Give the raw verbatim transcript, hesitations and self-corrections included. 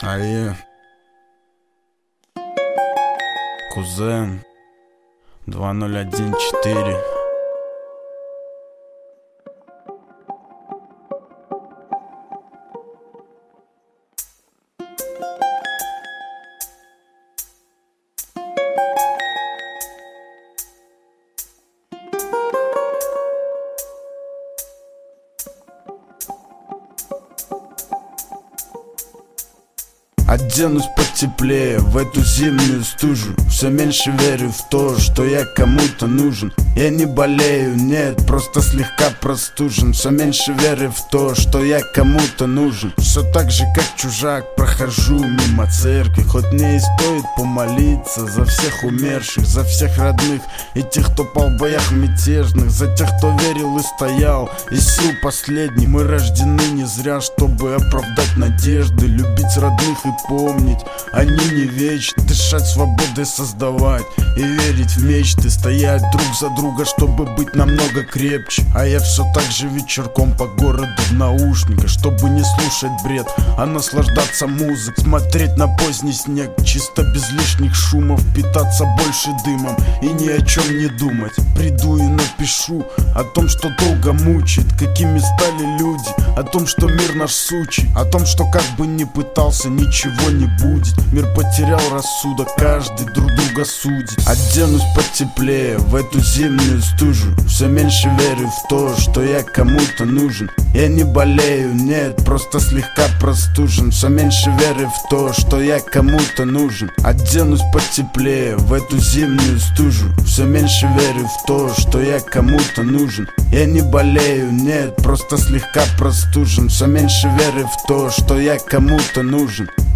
Ае, кузен, два ноль один четыре. Оденусь потеплее в эту зимнюю стужу. Все меньше верю в то, что я кому-то нужен. Я не болею, нет, просто слегка простужен. Все меньше верю в то, что я кому-то нужен. Все так же, как чужак, прохожу мимо церкви. Хоть мне и стоит помолиться за всех умерших, за всех родных и тех, кто пал в боях мятежных, за тех, кто верил и стоял из сил последних. Мы рождены не зря, чтобы оправдать надежды, любить родных и помнить, они не вечны. Дышать свободой, создавать и верить в мечты, стоять друг за друга, чтобы быть намного крепче. А я все так же вечерком по городу в наушниках, чтобы не слушать бред, а наслаждаться музыкой, смотреть на поздний снег, чисто без лишних шумов, питаться больше дымом и ни о чем не думать. Приду и напишу о том, что долго мучает, какими стали люди, о том, что мир наш сучий, о том, что как бы ни пытался, ничего не будет. Мир потерял рассудок, каждый друг друга судит. Оденусь потеплее в эту зимнюю стужу. Все меньше верю в то, что я кому-то нужен. Я не болею, нет, просто слегка простужен. Все меньше верю в то, что я кому-то нужен. Оденусь потеплее в эту зимнюю стужу. Все меньше верю в то, что я кому-то нужен. Я не болею, нет, просто слегка простужен. Все меньше верю в то, что я кому-то нужен.